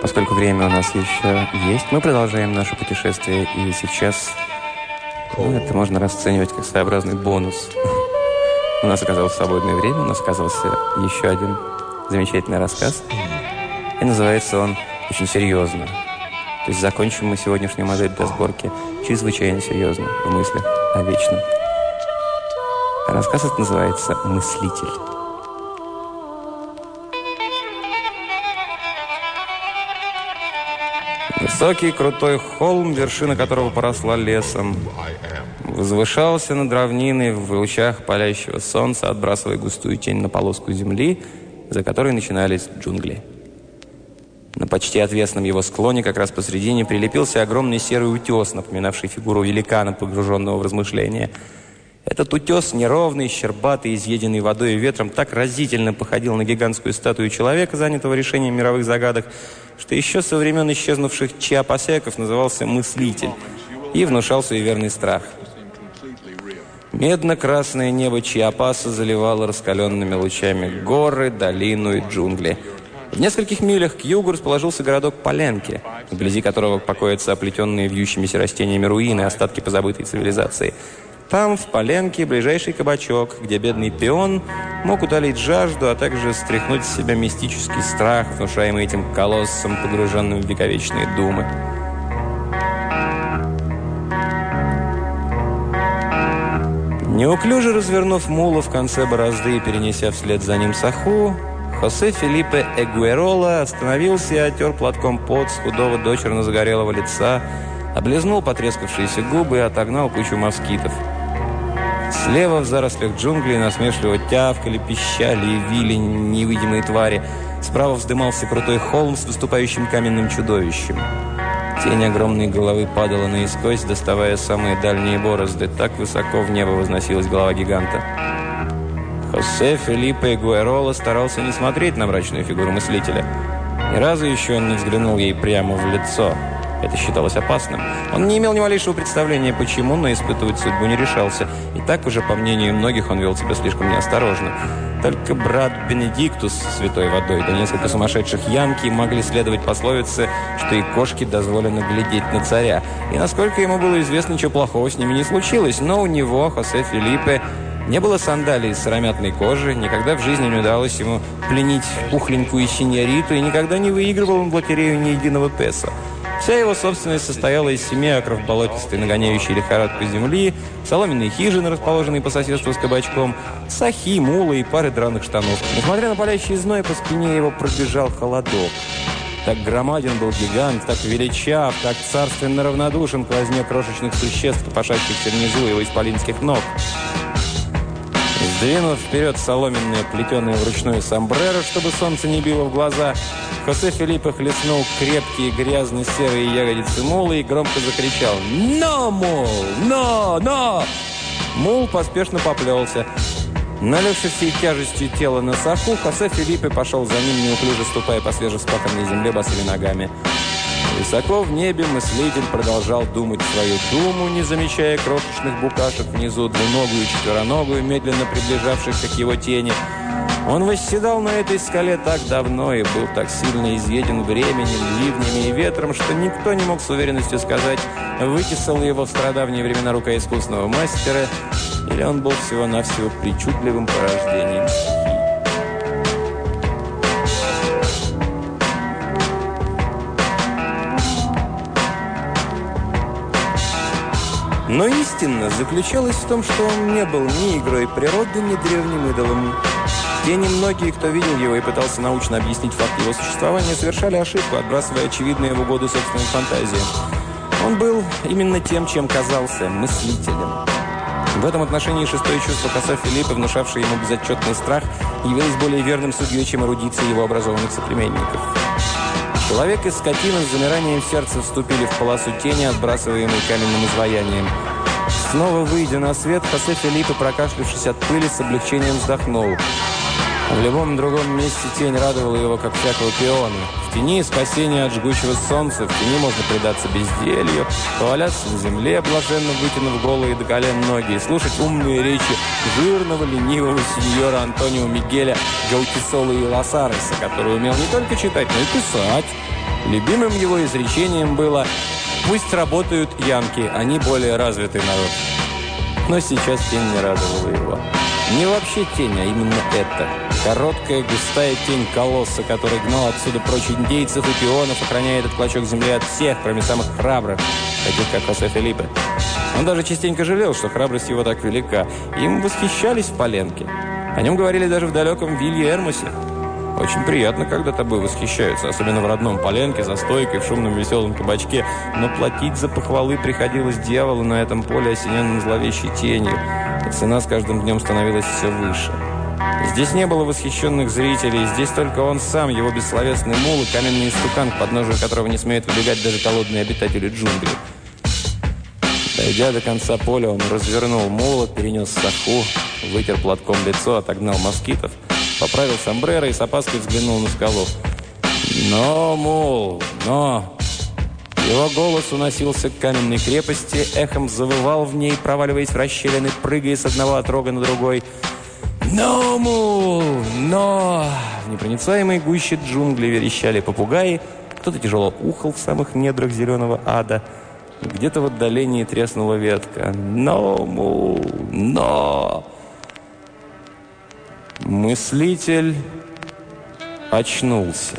Поскольку время у нас еще есть, мы продолжаем наше путешествие, и сейчас это можно расценивать как своеобразный бонус. У нас оказалось свободное время, у нас оказался еще один замечательный рассказ, и называется он очень серьезно. То есть закончим мы сегодняшнюю модель для сборки чрезвычайно серьезно, в мыслях о вечном. Рассказ этот называется «Мыслитель». Высокий крутой холм, вершина которого поросла лесом, возвышался над равниной в лучах палящего солнца, отбрасывая густую тень на полоску земли, за которой начинались джунгли. На почти отвесном его склоне, как раз посредине, прилепился огромный серый утес, напоминавший фигуру великана, погруженного в размышления. Этот утес, неровный, щербатый, изъеденный водой и ветром, так разительно походил на гигантскую статую человека, занятого решением мировых загадок, что еще со времен исчезнувших чиапасеков назывался «мыслитель» и внушал суеверный страх. Медно-красное небо Чиапаса заливало раскаленными лучами горы, долину и джунгли. В нескольких милях к югу расположился городок Паленке, вблизи которого покоятся оплетенные вьющимися растениями руины, остатки позабытой цивилизации. Там, в Паленке, ближайший кабачок, где бедный пион мог утолить жажду, а также стряхнуть с себя мистический страх, внушаемый этим колоссом, погруженным в вековечные думы. Неуклюже развернув мула в конце борозды и перенеся вслед за ним саху, Хосе Фелипе Эгуэрола остановился и отер платком пот с худого дочерно-загорелого лица, облизнул потрескавшиеся губы и отогнал кучу москитов. Слева в зарослях джунглей насмешливо тявкали, пищали и вили невидимые твари. Справа вздымался крутой холм с выступающим каменным чудовищем. Тень огромной головы падала наискось, доставая самые дальние борозды. Так высоко в небо возносилась голова гиганта. Хосе Фелипе Эгуэрола старался не смотреть на мрачную фигуру мыслителя. Ни разу еще он не взглянул ей прямо в лицо. Это считалось опасным. Он не имел ни малейшего представления, почему, но испытывать судьбу не решался. И так уже, по мнению многих, он вел себя слишком неосторожно. Только брат Бенедиктус с святой водой, да несколько сумасшедших янки могли следовать пословице, что и кошке дозволено глядеть на царя. И, насколько ему было известно, ничего плохого с ними не случилось. Но у него, Хосе Фелипе, не было сандалий из сыромятной кожи, никогда в жизни не удалось ему пленить пухленькую синьориту, и никогда не выигрывал он в лотерею ни единого песо. Вся его собственность состояла из 7 акров болотистой, нагоняющей лихорадку земли, соломенной хижины, расположенной по соседству с кабачком, сахи, мула и пары драных штанов. Несмотря на палящий зной, по спине его пробежал холодок. Так громаден был гигант, так величав, так царственно равнодушен к возне крошечных существ, копошащихся внизу его исполинских ног. Сдвинув вперед соломенное, плетеное вручную сомбреро, чтобы солнце не било в глаза, Хосе Фелипе хлестнул крепкие грязно-серые ягодицы мула и громко закричал: «Но, мул! Но! Но!» Мул поспешно поплелся. Налегшись всей тяжестью тела на саху, Хосе Фелипе пошел за ним, неуклюже ступая по свежеспаханной земле босыми ногами. Высоко в небе мыслитель продолжал думать свою думу, не замечая крошечных букашек внизу, двуногую и четвероногую, медленно приближавшихся к его тени. Он восседал на этой скале так давно и был так сильно изъеден временем, ливнями и ветром, что никто не мог с уверенностью сказать, вытесала его в стародавние времена рука искусного мастера, или он был всего-навсего причудливым порождением стихии. Но истина заключалась в том, что он не был ни игрой природы, ни древним идолом. Те немногие, кто видел его и пытался научно объяснить факт его существования, совершали ошибку, отбрасывая очевидное в угоду собственным фантазиям. Он был именно тем, чем казался – мыслителем. В этом отношении шестое чувство Хосе Фелипе, внушавшее ему безотчетный страх, явилось более верным судьей, чем эрудиция его образованных соплеменников. Человек и скотина с замиранием сердца вступили в полосу тени, отбрасываемой каменным изваянием. Снова выйдя на свет, Хосе Фелипе, прокашлявшись от пыли, с облегчением вздохнул. В любом другом месте тень радовала его, как всякого пиона. В тени спасения от жгучего солнца, в тени можно предаться безделью, поваляться на земле, блаженно вытянув голые до колен ноги, и слушать умные речи жирного, ленивого сеньора Антонио Мигеля Гаутисола и Лосареса, который умел не только читать, но и писать. Любимым его изречением было «Пусть работают янки, они более развитый народ». Но сейчас тень не радовала его. Не вообще тень, а именно это. Короткая, густая тень колосса, который гнал отсюда прочь индейцев и пионов, охраняя этот клочок земли от всех, кроме самых храбрых, таких как Хосе Фелипе. Он даже частенько жалел, что храбрость его так велика. Им восхищались в Паленке. О нем говорили даже в далеком Вилья-Эрмосе. Очень приятно, когда тобой восхищаются, особенно в родном Паленке, за стойкой, в шумном веселом кабачке. Но платить за похвалы приходилось дьяволу на этом поле, осененном зловещей тенью. И цена с каждым днем становилась все выше. Здесь не было восхищенных зрителей, здесь только он сам, его бессловесный мул и каменный истукан, к подножию которого не смеют выбегать даже голодные обитатели джунглей. Дойдя до конца поля, он развернул мула, перенес саху, вытер платком лицо, отогнал москитов, поправил сомбреро и с опаской взглянул на скалу. «Но, мул, но!» Его голос уносился к каменной крепости, эхом завывал в ней, проваливаясь в расщелины, прыгая с одного отрога на другой. «Но, мул, но!» В непроницаемой гуще джунглей верещали попугаи, кто-то тяжело ухал в самых недрах зеленого ада. Где-то в отдалении треснула ветка. «Но, мул, но!» Мыслитель очнулся.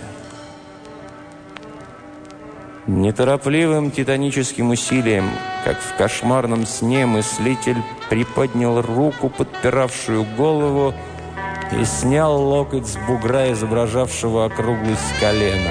Неторопливым титаническим усилием, как в кошмарном сне, мыслитель приподнял руку, подпиравшую голову, и снял локоть с бугра, изображавшего округлость колена.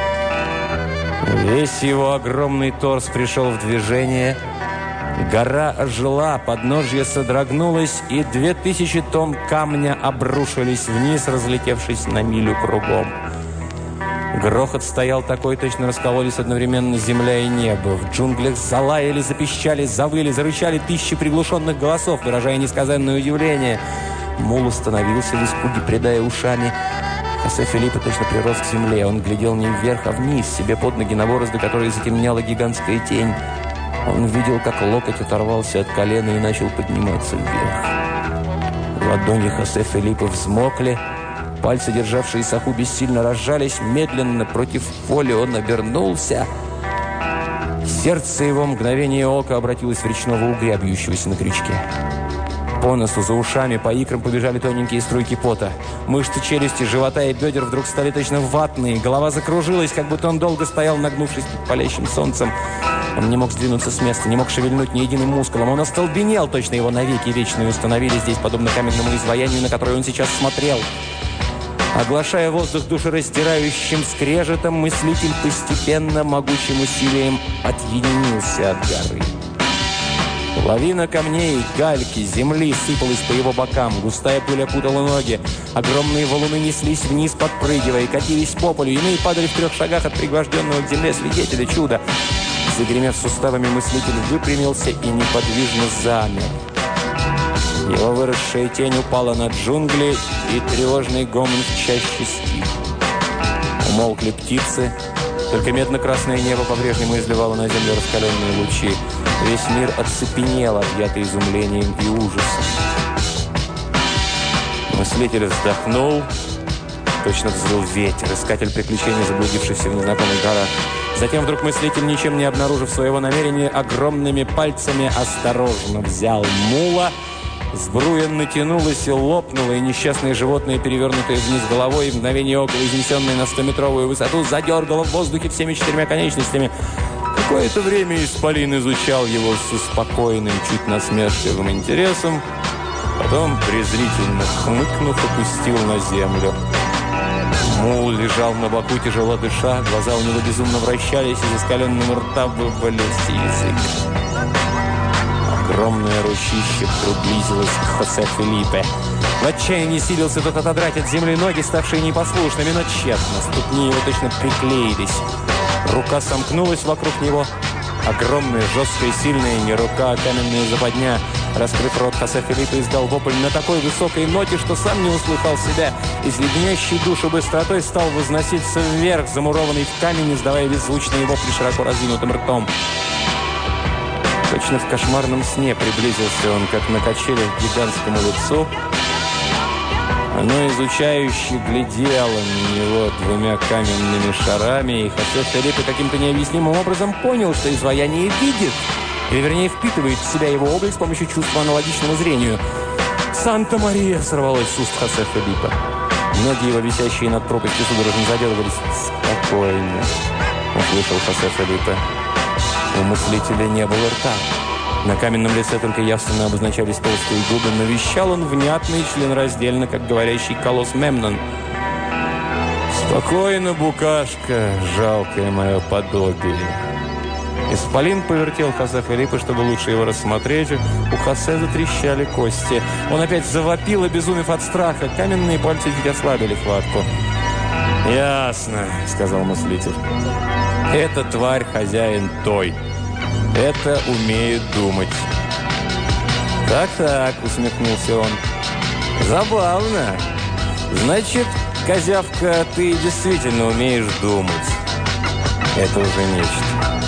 Весь его огромный торс пришел в движение. Гора ожила, подножье содрогнулось, и 2000 тонн камня обрушились вниз, разлетевшись на милю кругом. Грохот стоял такой, точно раскололись одновременно земля и небо. В джунглях залаяли, запищали, завыли, зарычали тысячи приглушенных голосов, выражая несказанное удивление. Мул остановился в испуге, придая ушами. Хосе Фелипе точно прирос к земле. Он глядел не вверх, а вниз, себе под ноги на борозды, которые затемняла гигантская тень. Он видел, как локоть оторвался от колена и начал подниматься вверх. Ладони Хосе Фелипе взмокли. Пальцы, державшие саху, бессильно разжались. Медленно против воли он обернулся. Сердце его мгновение ока обратилось в речного угря, бьющегося на крючке. По носу, за ушами, по икрам побежали тоненькие струйки пота. Мышцы челюсти, живота и бедер вдруг стали точно ватные. Голова закружилась, как будто он долго стоял, нагнувшись под палящим солнцем. Он не мог сдвинуться с места, не мог шевельнуть ни единым мускулом. Он остолбенел, точно его навеки вечные установили здесь, подобно каменному изваянию, на которое он сейчас смотрел. Оглашая воздух душераздирающим скрежетом, мыслитель постепенно, могучим усилием отъединился от горы. Лавина камней, гальки, земли сыпалась по его бокам, густая пыль опутала ноги, огромные валуны неслись вниз, подпрыгивая, катились по полю, иные падали в 3 шагах от пригвожденного к земле свидетеля чуда. Загремев суставами, мыслитель выпрямился и неподвижно замер. Его выросшая тень упала на джунгли, и тревожный гомон в чаще стих. Умолкли птицы, только медно-красное небо по-прежнему изливало на землю раскаленные лучи. Весь мир оцепенел, объятый изумлением и ужасом. Мыслитель вздохнул, точно взвыл ветер, искатель приключений, заблудившийся в незнакомых горах. Затем вдруг мыслитель, ничем не обнаружив своего намерения, огромными пальцами осторожно взял мула. Сбруя натянулась и лопнула, и несчастное животное, перевернутое вниз головой, и в мгновение ока, изнесенное на 100-метровую высоту, задергало в воздухе всеми 4 конечностями. Какое-то время исполин изучал его с успокоенным, чуть насмешливым интересом, потом, презрительно хмыкнув, опустил на землю. Мул лежал на боку, тяжело дыша, глаза у него безумно вращались, из искаленного рта вывалился язык. Огромное ручище приблизилось к Хосе Фелипе. В отчаянии силился тот отодрать от земли ноги, ставшие непослушными, но тщетно. Ступни его точно приклеились. Рука сомкнулась вокруг него. Огромная, жесткая, сильная, не рука, а каменная западня. Раскрыв рот, Хосе Фелипе издал вопль на такой высокой ноте, что сам не услыхал себя. И с леденящей душу быстротой стал возноситься вверх, замурованный в камень, издавая беззвучные вопли широко разинутым ртом. Точно в кошмарном сне приблизился он, как на качелях, к гигантскому лицу. Оно изучающе глядело на него двумя каменными шарами, и Хосе Фелипе каким-то необъяснимым образом понял, что изваяние видит, или, вернее, впитывает в себя его облик с помощью чувства, аналогичного зрению. «Санта-Мария!» – сорвалось с уст Хосе Фелипе. Ноги его, висящие над пропастью, судорожно задергались. «Спокойно!» – услышал Хосе Фелипе. У мыслителя не было рта. На каменном лице только явственно обозначались толстые губы, но вещал он внятно и членораздельно, как говорящий колосс Мемнон. «Спокойно, букашка, жалкое мое подобие!» Исполин повертел Хосе Фелипе, чтобы лучше его рассмотреть. У Хосе затрещали кости. Он опять завопил, обезумев от страха. Каменные пальцы чуть ослабили хватку. «Ясно», — сказал мыслитель. «Эта тварь хозяин той. Это умеет думать». «Так-так», — усмехнулся он. «Забавно. Значит, козявка, ты действительно умеешь думать. Это уже нечто.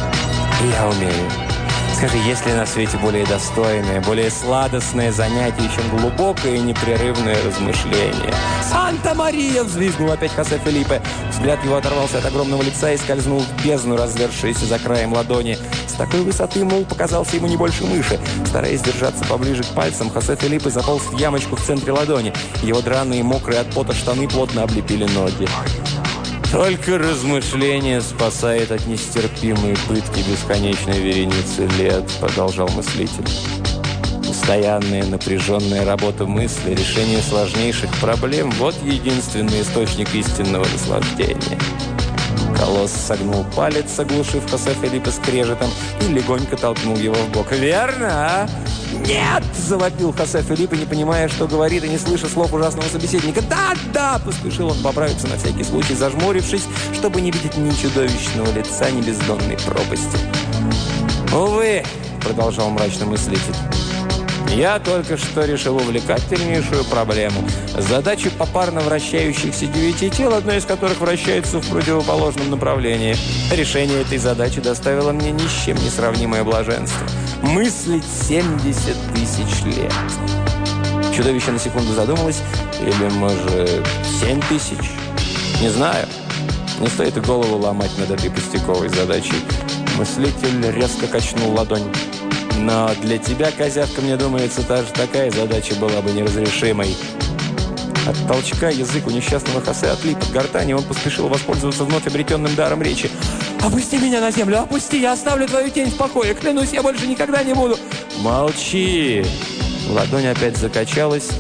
Я умею. Скажи, есть ли на свете более достойное, более сладостное занятие, чем глубокое и непрерывное размышление?» «Санта-Мария!» – взвизгнул опять Хосе Фелипе. Взгляд его оторвался от огромного лица и скользнул в бездну, развершуюся за краем ладони. С такой высоты мул показался ему не больше мыши. Стараясь держаться поближе к пальцам, Хосе Фелипе заполз в ямочку в центре ладони. Его драные, мокрые от пота штаны плотно облепили ноги. «Только размышление спасает от нестерпимой пытки бесконечной вереницы лет», – продолжал мыслитель. «Постоянная напряженная работа мысли, решение сложнейших проблем – вот единственный источник истинного наслаждения». Колосс согнул палец, оглушив Хосе Фелипе скрежетом, и легонько толкнул его в бок. «Верно, а?» «Нет!» – завопил Хосе Фелипе, не понимая, что говорит, и не слыша слов ужасного собеседника. «Да!» – поспешил он поправиться на всякий случай, зажмурившись, чтобы не видеть ни чудовищного лица, ни бездонной пропасти. «Увы!» – продолжал мрачно мыслитель. «Я только что решил увлекательнейшую проблему. Задачу попарно вращающихся 9 тел, одно из которых вращается в противоположном направлении. Решение этой задачи доставило мне ни с чем не сравнимое блаженство. Мыслить 70 тысяч лет». Чудовище на секунду задумалось. Или, может, 7 тысяч? Не знаю. Не стоит и голову ломать над этой пустяковой задачей. Мыслитель резко качнул ладонь. «Но для тебя, козявка, мне думается, даже такая задача была бы неразрешимой». От толчка язык у несчастного Хосе отлип от гортани, он поспешил воспользоваться вновь обретенным даром речи. «Опусти меня на землю, опусти, я оставлю твою тень в покое, клянусь, я больше никогда не буду». «Молчи!» Ладонь опять закачалась,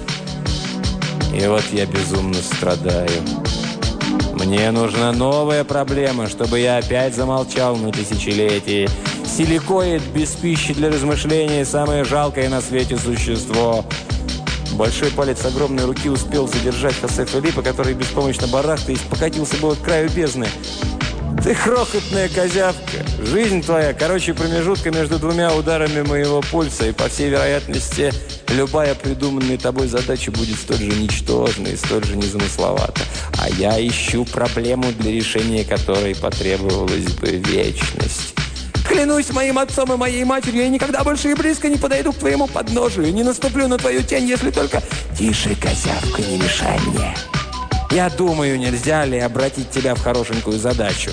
и вот я безумно страдаю. Мне нужна новая проблема, чтобы я опять замолчал на тысячелетие. Силикоид без пищи для размышления – самое жалкое на свете существо. Большой палец огромной руки успел задержать Хосе Фелипе, который беспомощно барахтаясь покатился было к краю бездны. «Ты крохотная козявка. Жизнь твоя короче промежутка между двумя ударами моего пульса, и, по всей вероятности, любая придуманная тобой задача будет столь же ничтожна и столь же незамысловата. А я ищу проблему, для решения которой потребовалась бы вечность. Клянусь моим отцом и моей матерью, я никогда больше и близко не подойду к твоему подножию, не наступлю на твою тень, если только... Тише, козявка, не мешай мне. Я думаю, нельзя ли обратить тебя в хорошенькую задачу».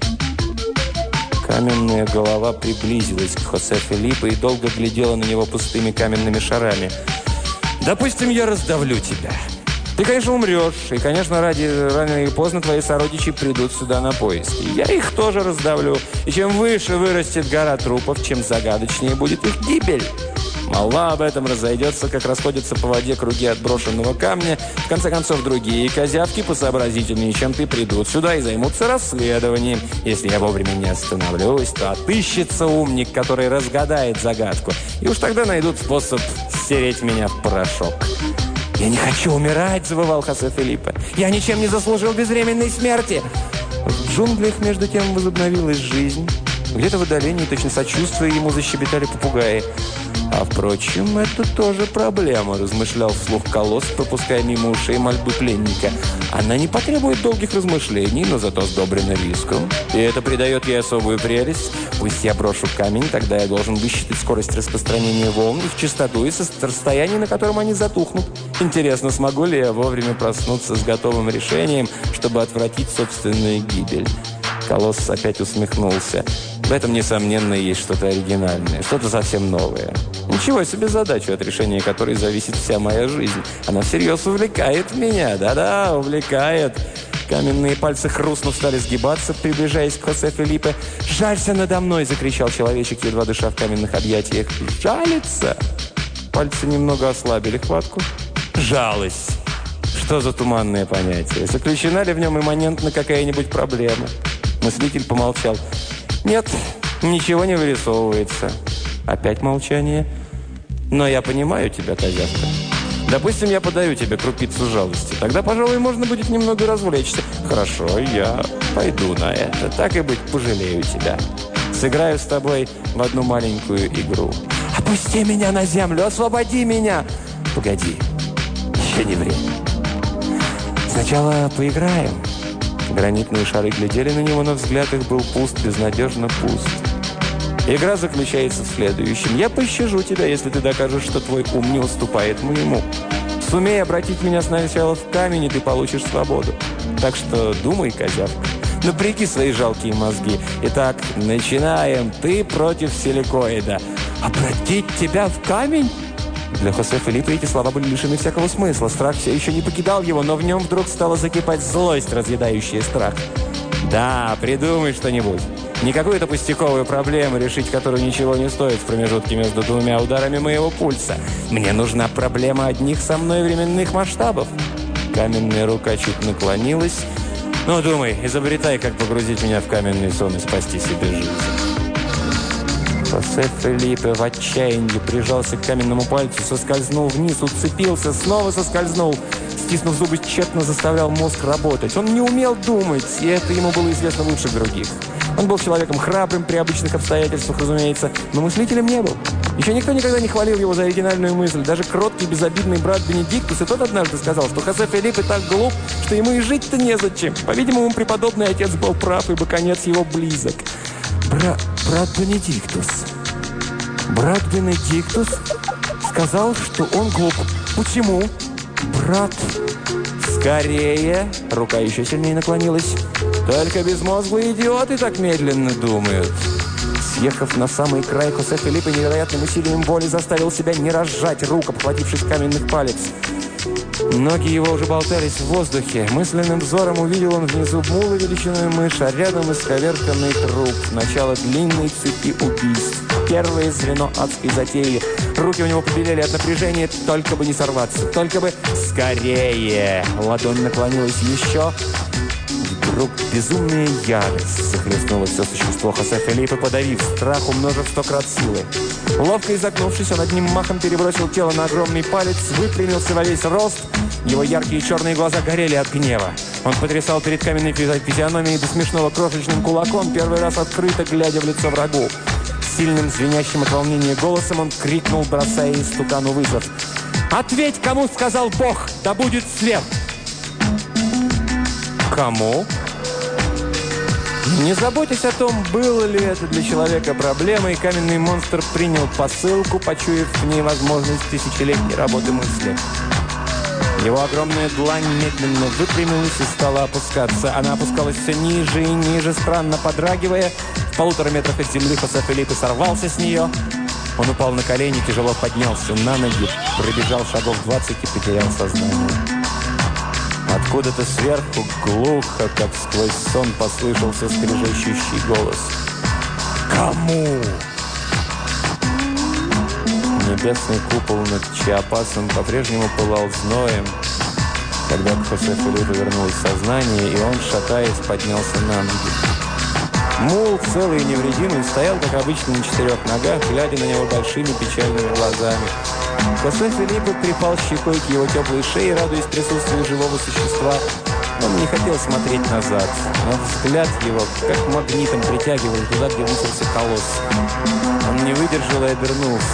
Каменная голова приблизилась к Хосе Фелипе и долго глядела на него пустыми каменными шарами. «Допустим, я раздавлю тебя. Ты, конечно, умрешь, и, конечно, рано или поздно твои сородичи придут сюда на поиски. Я их тоже раздавлю, и чем выше вырастет гора трупов, чем загадочнее будет их гибель. Молва об этом разойдется, как расходятся по воде круги от брошенного камня. В конце концов, другие козявки посообразительнее, чем ты, придут сюда и займутся расследованием. Если я вовремя не остановлюсь, то отыщется умник, который разгадает загадку. И уж тогда найдут способ стереть меня в порошок». «Я не хочу умирать», – завывал Хосе Фелипе. «Я ничем не заслужил безвременной смерти». В джунглях, между тем, возобновилась жизнь. Где-то в отдалении, точно сочувствуя ему, защебетали попугаи. «А, впрочем, это тоже проблема», – размышлял вслух колосс, пропуская мимо ушей мольбы пленника. «Она не потребует долгих размышлений, но зато сдобрена риском. И это придает ей особую прелесть. Пусть я брошу камень, тогда я должен высчитать скорость распространения волн, их частоту и расстояние, на котором они затухнут. Интересно, смогу ли я вовремя проснуться с готовым решением, чтобы отвратить собственную гибель?» Колосс опять усмехнулся. В этом, несомненно, есть что-то оригинальное, что-то совсем новое. Ничего себе задачу, от решения которой зависит вся моя жизнь. Она всерьез увлекает меня. Да-да, увлекает. Каменные пальцы, хрустнув, стали сгибаться, приближаясь к Хосе Филиппе. «Жалься надо мной!» – закричал человечек, едва дыша в каменных объятиях. «Жалится!» Пальцы немного ослабили хватку. «Жалость!» Что за туманное понятие? Заключена ли в нем имманентно какая-нибудь проблема? Мыслитель помолчал. «Нет, ничего не вырисовывается». Опять молчание. «Но я понимаю тебя, козявка. Допустим, я подаю тебе крупицу жалости. Тогда, пожалуй, можно будет немного развлечься. Хорошо, я пойду на это. Так и быть, пожалею тебя. Сыграю с тобой в одну маленькую игру». «Опусти меня на землю! Освободи меня!» «Погоди, еще не время. Сначала поиграем». Гранитные шары глядели на него, но взгляд их был пуст, безнадежно пуст. «Игра заключается в следующем. Я пощажу тебя, если ты докажешь, что твой ум не уступает моему. Сумей обратить меня сначала в камень, и ты получишь свободу. Так что думай, козявка. Напряги свои жалкие мозги. Итак, начинаем. Ты против силикоида». «Обратить тебя в камень?» Для Хосе Филиппе эти слова были лишены всякого смысла. Страх все еще не покидал его, но в нем вдруг стала закипать злость, разъедающая страх. «Да, придумай что-нибудь. Не какую-то пустяковую проблему, решить которую ничего не стоит в промежутке между двумя ударами моего пульса. Мне нужна проблема одних со мной временных масштабов». Каменная рука чуть наклонилась. «Ну, думай, изобретай, как погрузить меня в каменный сон и спасти себе жизнь». Хосе Филиппе в отчаянии прижался к каменному пальцу, соскользнул вниз, уцепился, снова соскользнул. Стиснув зубы, тщетно заставлял мозг работать. Он не умел думать, и это ему было известно лучше других. Он был человеком храбрым при обычных обстоятельствах, разумеется, но мыслителем не был. Еще никто никогда не хвалил его за оригинальную мысль. Даже кроткий, безобидный брат Бенедиктус, и тот однажды сказал, что Хосе Филиппе так глуп, что ему и жить-то незачем. По-видимому, преподобный отец был прав, ибо конец его близок. Брат Бенедиктус. Брат Бенедиктус сказал, что он глуп. Почему? Брат... Скорее. Рука еще сильнее наклонилась. Только безмозглые идиоты так медленно думают. Съехав на самый край, Хосе Филиппе невероятным усилием воли заставил себя не разжать рук, обхватившись каменных палец. Ноги его уже болтались в воздухе. Мысленным взором увидел он внизу мула величиной мышь, а рядом исковерканный труп. Начало длинной цепи убийств. Первое звено адской затеи. Руки у него побелели от напряжения, только бы не сорваться. Только бы... Скорее! Ладонь наклонилась еще. Вдруг безумная ярость захлестнула все существо Хосе Филиппе, подавив страх, умножив 100 крат силы. Ловко изогнувшись, он одним махом перебросил тело на огромный палец, выпрямился во весь рост. Его яркие черные глаза горели от гнева. Он потрясал перед каменной физиономией до смешного крошечным кулаком, первый раз открыто глядя в лицо врагу. Сильным, звенящим от волнения голосом он крикнул, бросая истукану вызов. «Ответь, кому сказал Бог, да будет свет!» «Кому?» Не заботясь о том, было ли это для человека проблемой, каменный монстр принял посылку, почуяв в ней возможность тысячелетней работы мысли. Его огромная длань медленно выпрямилась и стала опускаться. Она опускалась все ниже и ниже, странно подрагивая. В 1,5 метра от земли Хосе Филиппе сорвался с нее. Он упал на колени, тяжело поднялся на ноги, пробежал шагов 20 и потерял сознание. Откуда-то сверху, глухо, как сквозь сон, послышался скрежещущий голос. «Кому?» Небесный купол над Чиапасом по-прежнему пылал зноем, когда к Хосе Филиппе вернулось сознание, и он, шатаясь, поднялся на ноги. Мул, целый и невредимый, стоял, как обычно, на 4 ногах, глядя на него большими печальными глазами. Хосе Филиппе припал щекой к его теплой шее, радуясь присутствию живого существа. Он не хотел смотреть назад, но взгляд его, как магнитом, притягивал туда, где высился колосс. Он не выдержал и обернулся.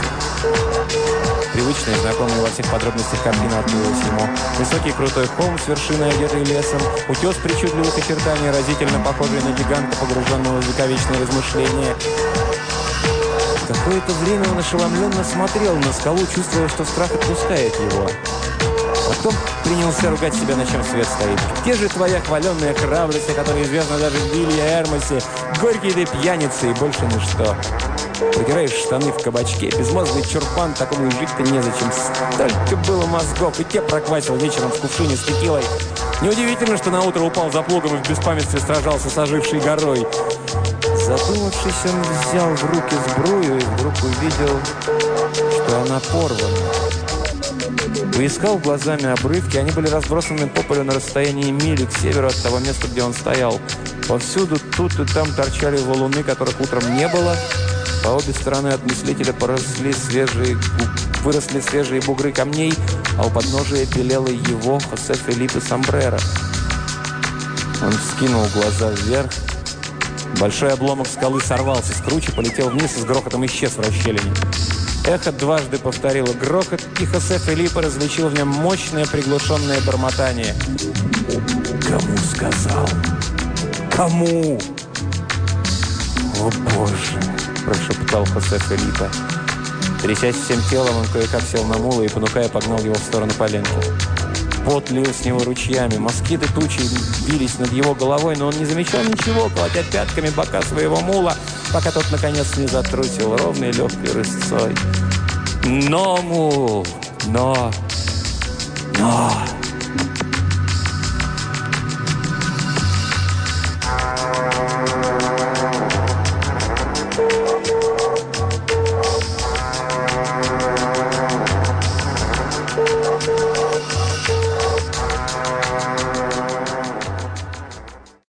Привычная, знакомая во всех подробностях картина открылась ему. Высокий крутой холм с вершиной, одетый лесом, утес причудливых очертаний, разительно похожий на гиганта, погруженного в вековечные размышления. Какое-то время он ошеломленно смотрел на скалу, чувствуя, что страх отпускает его. Потом принялся ругать себя, на чем свет стоит. «Где же твоя хваленная храбрость, о которой известна даже в Вилье Эрмосе? Горький ты пьяница и больше ничто. Протираешь штаны в кабачке, безмозглый чурпан, такому и жить-то незачем. Столько было мозгов, и те проквасил вечером в кувшине с текилой. Неудивительно, что наутро упал за плугом и в беспамятстве сражался с ожившей горой». Задумавшись, он взял в руки сбрую и вдруг увидел, что она порвана. Поискал глазами обрывки, они были разбросаны по полю на расстоянии мили к северу от того места, где он стоял. Повсюду тут и там торчали валуны, которых утром не было. По обе стороны от мыслителя выросли свежие бугры камней, а у подножия белело его Хосе Фелипе Сомбреро. Он вскинул глаза вверх. Большой обломок скалы сорвался с кручи, полетел вниз и с грохотом исчез в расщелине. Эхо дважды повторило грохот, и Хосе Фелипе различил в нем мощное приглушенное бормотание. «Кому сказал? Кому?» «О, Боже!» – прошептал Хосе Фелипе. Трясясь всем телом, он кое-как сел на мула и, понукая, погнал его в сторону Поленки. Пот лил с него ручьями, москиты тучи бились над его головой, но он не замечал ничего, колотя пятками бока своего мула, пока тот, наконец, не затрусил ровной легкой рысцой. «Но, мул! Но!